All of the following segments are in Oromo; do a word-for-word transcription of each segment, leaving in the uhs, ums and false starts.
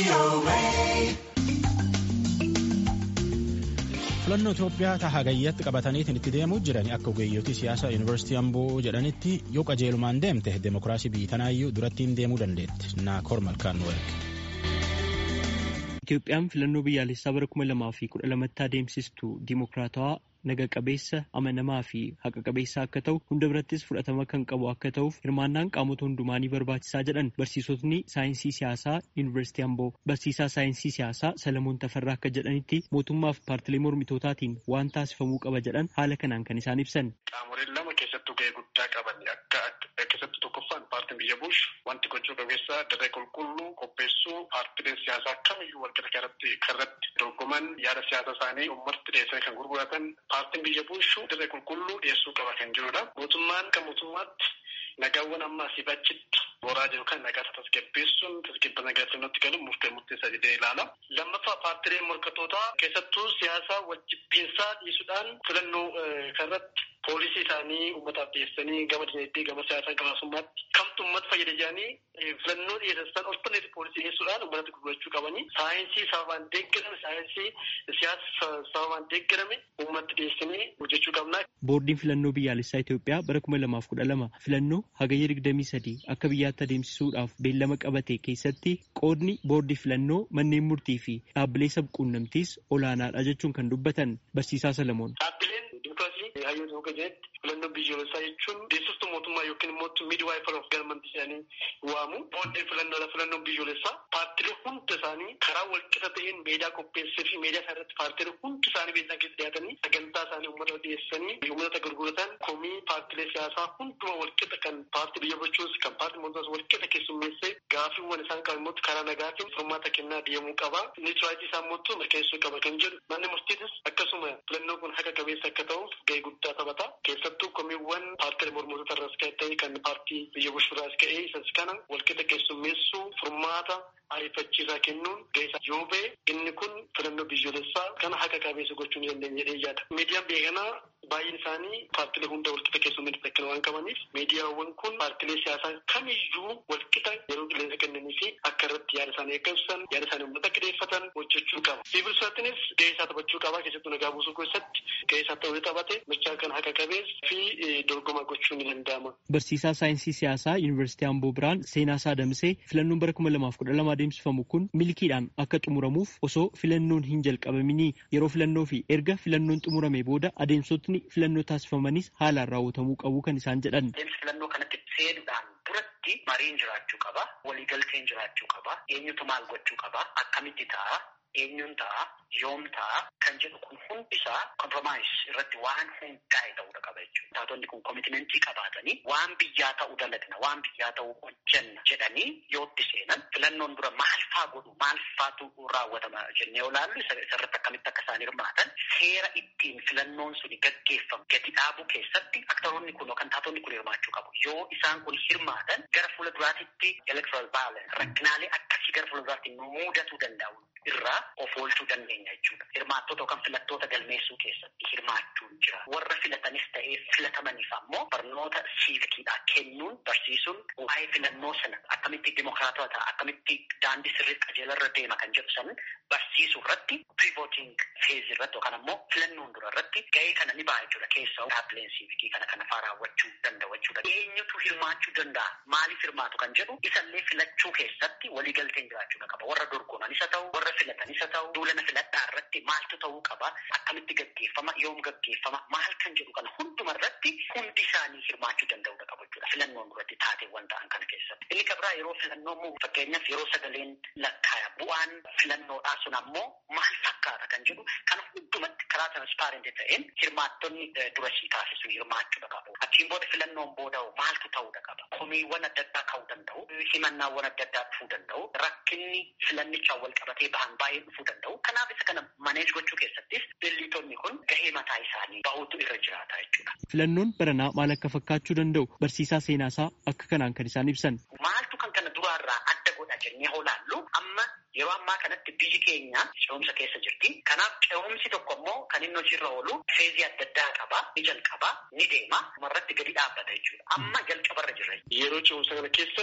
Filannoo Itoophiyaa ta'a hagayyatti qabataniitiin itti deemuu jiran akka ogeeyyotii siyaasaa Yuunivarsiitii Amboo jedhanitti yoo qajeelumaan deemte demokiraasii biyya tanaayyuu durattiin deemuu dandeetti. Naakoor Malkaan Warqi. Itoophiyaan filannoo biyyaalessaa bara kuma lamaa fi kudha lamatti adeemsistu dimokiraatawaa naga qabeessa amanamaa fi haqa qabeessa akka ta'u hunda birattis fudhatama kan qabu akka ta'uuf hirmaannaan qaamota hundumaanii barbaachisaa jedhan barsiisotni saayinsii siyaasaa Yuunivarsiitii Amboo. Barsiisaa saayinsii siyaasaa Salamoon Tafarraa akka jedhanitti mootummaaf paartilee mormitootaatiin waan taasifamuu qaba jedhan haala kanaan kan isaan ibsan. Qaamoleen lama keessattuu gahee guddaa qaban akka keessattuu tokkoffaan paartiin biyya buush wanti gochuu qabeessa dirree qulqulluu qopheessuu paartileen siyaasaa kamiyyuu walqixaa kanatti karratti dorgoman yaada siyaasa isaanii ummatti dhiyeessan kan gurguratan paartiin biyya buushu dirree qulqulluu dhiyeessuu qaba kan jirudha. Mootummaan kan mootummaatti nagaawwan amma asii bachitti boraa jiru kan nagaa tasgabbeessuun tasgabba nagaa sirnatti galuun murtee murteessaa jedhee ilaala. Lammaffaa paartileen morkattootaa keessattuu siyaasa wajjibbiinsaa dhiisuudhaan filannoo kanarratti poolisii isaanii uummataaf dhiyeessanii gama dinagdee gama siyaasaa gama hawaasummaatti kamtu uummata fayyada jedhanii filannoo dhiyeessan olfanneetti poolisii dhiyeessuudhaan uummatatti gurgurachuu qabanii saayinsii sababaan deeggarame saayinsii siyaasa sababaan deeggarame uummatti dhiyeessanii hojjechuu qabna. Boordiin filannoo biyyaalessaa Itoophiyaa bara kuma lamaaf kudha lama filannoo hagayya digdamii sadii akka biyyaatti adeemsisuudhaaf beellama qabate keessatti qoodni boordii filannoo manneen murtii fi dhaabbilee sabquunnamtiis olaanaadha jechuun kan dubbatan barsiisaa Salamoon. Hayyoota hooga jedhetti filannoo biyyoolessaa jechuun deessistuu mootummaa yookiin immoo midwife of government jedhanii waamu. Boordii filannoodha filannoon biyyoolessaa paartilee hunda isaanii karaa walqixa ta'een meediyaa qopheessee fi meediyaa isaa irratti paartilee hundi isaanii beeksisa keessa dhiyaatanii sagantaa isaanii uummata dhiyeessanii uummata gurguratan komii paartilee siyaasaa hunduma walqixa kan paartii biyya bulchuus kan paartii mootummaas walqixa keessummeessee gaafiiwwan isaan qaban immoo karaa nagaatiin furmaata kennaa deemuu qaba. Nitiraayitii isaa immoo mirkaneessuu qaba kan jedhu manni murtiitis akkasuma filannoo kun haqa qabeessa akka ta'uuf gahee guddaa taphata. Keessattuu komiiwwan paartilee mormitoota irraas ka'e kan paartii biyya bulchuudhaas ka'e isas kana walqixa keessummeessuu furmaata ariifachiisaa kennuun gahee yoo ba'e inni kun filannoo biyyoolessaa kana haqa qabeessa gochuu ni dandeenya jedhee yaada. Miidiyaan beekanaa baay'een isaanii paartilee hunda walqixa keessummeessuu akka waan qabaniif miidiyaawwan kun paartilee siyaasaa kamiyyuu walqixa yeroo qilleensa kennanii fi akka irratti yaada isaanii akka ibsan yaada isaanii uummata akka dhiyeeffatan hojjechuu qaba. Siivil sosaayitiinis gahee isaa taphachuu qaba. Keessattuu nagaa buusuu keessatti gahee isaa ta'uu taphate michaa kan haqa qabeessa fi dorgoma gochuun ni danda'ama. Barsiisaa saayinsii siyaasaa Yuunivarsiitii Amboo biraan seenaa isaa damsee filannoon bara kuma lamaaf kudha lama adeemsifamu kun milkiidhaan akka xumuramuuf osoo filannoon hin jalqabaminii yeroo filannoo fi erga filannoon xumurame booda adeemsotni filannoo taasifamanis haalaan raawwatamuu qabu kan isaan jedhan. Filannoo kanatti seenuudhaan duratti mariin jiraachuu qaba, waliigalteen jiraachuu qaba, eenyutu maal gochuu qaba, akkamitti ta'a, eenyuun ta'a, yoom ta'a kan jedhu kun hundisaa kompromaayis irratti waan hundaa'e ta'uu qaba jechuudha. Taatonni kun koomitimentii qabaatanii waan biyyaa ta'uu dalagna, waan biyyaa ta'uu hojjenna jedhanii yootti seenan filannoon dura maal faa godhu, maal faatu raawwatama jennee olaallu isarratti akkamitti akka isaan hirmaatan seera ittiin filannoon suni gaggeeffamu gadi dhaabuu keessatti aktoroonni kun yookaan taatonni kun hirmaachuu qabu. Yoo isaan kun hirmaatan gara fuula duraatitti electoral balance rakkinaalee akkasii gara fuula duraatti mudatuu danda'u irraa of oolchuu dandeenya jechuudha. Hirmaattota yookaan filattoota galmeessuu keessatti hirmaachuun jira. Warra filatanis ta'ee filatamaniif ammoo barnoota siivikiidhaa kennuun barsiisuun waa'ee filannoo sana akkamitti dimokiraatawaa ta'a, akkamitti daandii sirrii qajeelarra deema kan jedhu san barsiisuu irratti pre-voting phase irratti yookaan ammoo filannoon dura irratti gahee kana ni ba'a jechuudha. Keessaa dhaabbileen siivikii kana kana faa raawwachuu danda'u jechuudha. Eenyutu hirmaachuu danda'a? Maaliif hirmaatu kan jedhu isallee filachuu keessatti waliigalteen jiraachuu qaba. Warra dorgomanis haa ta'u, warra filatanis haa ta'u, duulana filadhaa irratti maaltu ta'uu qaba? Akkamitti gaggeeffama? Yoom gaggeeffama? Maal kan jedhu kana hunduma irratti hundi isaanii hirmaachuu danda'uu qaba jechuudha. Filannoon duratti taateewwan ta'an kana keessatti. Inni kabraa yeroo filannoo immoo fakkeenyaaf yeroo sagaleen lakkaa'ama bu'aan filannoodhaa sun ammoo maal fakkaata kan jedhu kana hundumatti karaa transparent ta'een hirmaattonni dura sii taasisu hirmaachuu qabu. Achiin booda filannoon booda maaltu ta'uu qaba? Komiiwwan adda addaa ka'uu danda'u, himannaawwan adda addaa dhufuu danda'u, rakkinni filannichaan wal qabatee bahan baay'ee dhufuu danda'u. Kanaaf isa kana maneej gochuu keessattis dillitonni kun gahee mataa isaanii bahuutu irra jiraata jechuudha. Filannoon baranaa maal akka fakkaachuu danda'u barsiisaa seenaasaa akka kanaan kan isaan ibsan. Maaltu kan kana duraarraa adda godha jennee hoolaallu amma yeroo ammaa kanatti biyyi keenya ce'umsa keessa jirti. Kanaaf ce'umsi tokko immoo kan inni hojiirra oolu feezii adda addaa qaba, ni jalqaba, ni deema, umarratti gadi dhaabbata jechuudha. Amma jalqabarra jirra. Yeroo ce'umsa kana keessatti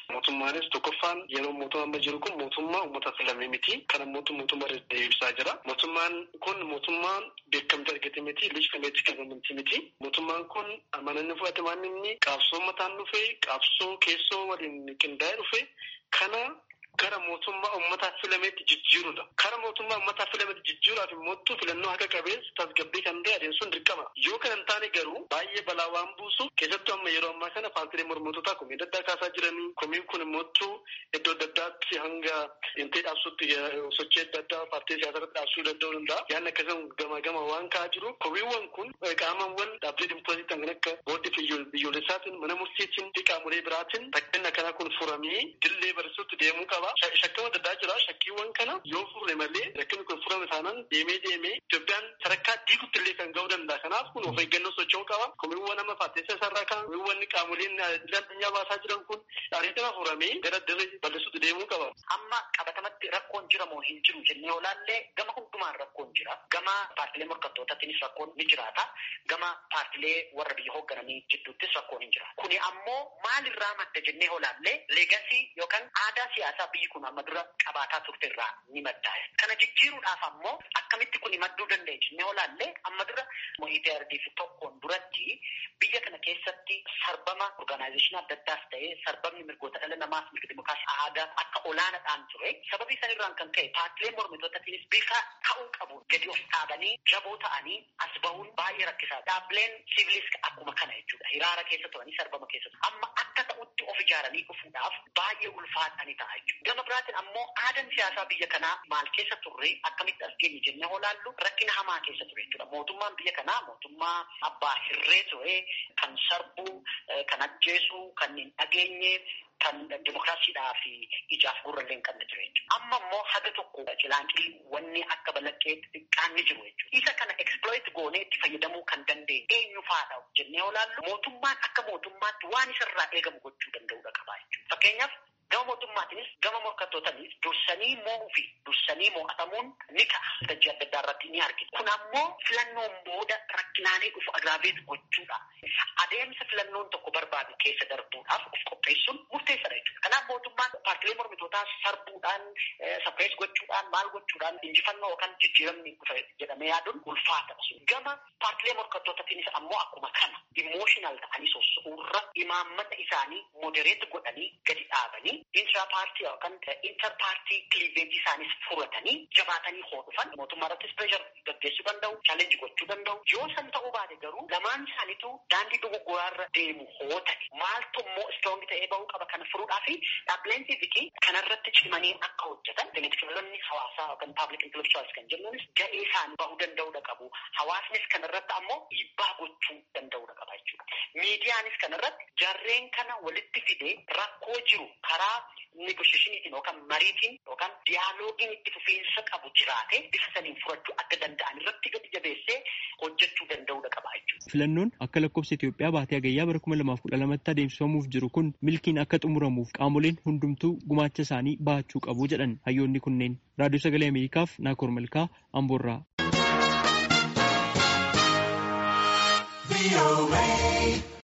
Mootummaanis tokkoffaan yeroo mootummaa amma jiru kun mootummaa uummata filame miti. Kana mootummaa deebisaa jira. Mootummaan kun mootummaan beekamtii argate miti. Legitimate government miti. Mootummaan kun amananii fudhate waan inni qabsoo mataan dhufe qabsoo keessoo waliin qindaa'ee dhufe kana gara mootummaa uummataa filameetti jijjiirudha. Kara mootummaa uummataa filameetti jijjiiruudhaaf immoo filannoo haqa qabeessa tasgabbii kan ta'e adeemsuun dirqama. Yoo kana hin taane garuu baay'ee balaa waan buusu keessattuu amma yeroo ammaa kana paartiilee mormitootaa komii adda addaa kaasaa jiranii. Komiin kun immoo iddoo adda addaatti hanga intee dhaabsutti sochii adda addaa paartii siyaasaa irratti dhaabsuu danda'uu danda'a. Yaadni akkasuma gama gama waan ka'aa jiru. Komiiwwan kun qaamawwan dhaabbilee dimokiraasii kan akka boordii biyyoolessaatiin mana murtiitiin fi qaamolee biraatiin rakkinni akkanaa kun furamee dillee barsiisuutti deemuu qaba. Shakkii adda addaa jira. Shakkiiwwan kana yoo furre malee rakkinni kun furame taanaan deemee deemee Itoophiyaan sadarkaa diiguutti illee kan ga'uu danda'a. Kanaaf kun of eeggannoo socho'uu qaba. Komiiwwan amma paartii siyaasaa kan komiiwwan qaamoleen addunyaa baasaa jiran kun ariitiin furamee gara dirree bal'isuutti deemuu qaba. Amma qabatamatti rakkoon jira moo hin jiru jennee olaallee gama hundumaan rakkoon jira. Gama paartilee morkattootaatiinis rakkoon ni jiraata. Gama paartilee warra biyya hooggananii jidduuttis rakkoon hin jira. Kuni ammoo maalirraa madda jennee olaallee leegasii yookaan aadaa siyaasaa biyyi kun amma dura qabaataa turte irraa ni madda. Kana jijjiiruudhaaf ammoo akkamitti kun madduu danda'e jennee olaallee amma dura E P R D F tokkoon duratti biyya kana keessatti sarbama orgaanaayizeshinii adda addaas ta'ee sarbamni mirgoota dhala namaas mirga dimookiraasii aadaa akka olaanaadhaan ture. Sababii sanirraan kan ka'e paartilee mormitootaatiinis bifa ka'uu qabu gadi of dhaabanii jaboo ta'anii as bahuun baay'ee rakkisaa. Dhaabbileen siivilis akkuma kana jechuudha. Hiraara keessa turanii sarbama keessa turan. Amma akka ta'utti of ijaaranii dhufuudhaaf baay'ee ulfaatanii ta'a jechuudha. Gama biraatiin ammoo aadaan siyaasaa biyya kanaa maal keessa turre akkamitti as geenye jennee olaallu rakkina hamaa keessa ture jechuudha. Mootummaan biyya kanaa mootummaa abbaa hirree ture kan sarbuu, kan ajjeesuu, kan hin dhageenye, kan dimookiraasiidhaa fi ijaaf gurrallee hin qabne ture jechuudha. Amma immoo haga tokko cilaanqii wanni akka balaqqee xiqqaan ni jiru jechuudha. Isa kana exploit goonee itti fayyadamuu kan dandeenye eenyu faadha jennee olaallu mootummaan akka mootummaatti waan isarraa eegamu gochuu danda'udha qaba jechuudha. Fakkeenyaaf gama mootummaatiinis gama morkattootanis dursanii mo'uu fi dursanii mo'atamuun ni ka'a. Tajaajila adda addaa irratti ni argina. Kun ammoo filannoon booda rakkinaalee dhufu agraaveet gochuudha. Adeemsa filannoon tokko barbaadu keessa darbuudhaaf of qopheessuun murteessaadha jechuudha. Kanaaf mootummaan paartilee mormitootaa sarbuudhaan, saphees gochuudhaan, maal gochuudhaan injifannoo yookaan jijjiiramni dhufa jedhamee yaaduun ulfaataadha. Gama paartilee morkattootaatiinis ammoo akkuma kana imooshinaal ta'anii soso'uurra imaammata isaanii modereet godhanii gadi dhaabanii intra paartii yookaan inter paartii kliiveejii isaanis furatanii jabaatanii hodhufan mootummaa irrattis pireeshar gaggeessuu danda'u, chaalenji gochuu danda'u. Yoo san ta'uu baate garuu lamaan isaaniitu daandii dogoggoraarra deemu hoo ta'e maaltu immoo istoongi ta'ee bahuu qaba kana furuudhaa fi dhaabbileen siivikii kanarratti cimanii akka hojjetan televiziyoonni hawaasaa yookaan paabliik intelektuwaalis kan jennuunis ga'ee isaanii bahuu danda'uudha qabu. Hawaasnis kanarratti ammoo dhiibbaa gochuu danda'uudha qaba jechuudha. Miidiyaanis kanarratti jarreen kana walitti fidee rakkoo jiru karaa negoshieeshiniitiin yookaan mariitiin yookaan diyaaloogiin itti fufiinsa qabu jiraate bifa saniin furachuu akka danda'an irratti gadi jabeessee hojjechuu danda'uudha qaba jechuudha. Filannoon akka lakkoofsa Itoophiyaa baatee hagayyaa bara kuma lamaaf kudha lamatti adeemsifamuuf jiru kun milkiin akka xumuramuuf qaamoleen hundumtuu gumaacha isaanii bahachuu qabu jedhan hayyoonni kunneen. Raadiyoo Sagalee Ameerikaaf Naakoor Malkaa Amboorraa.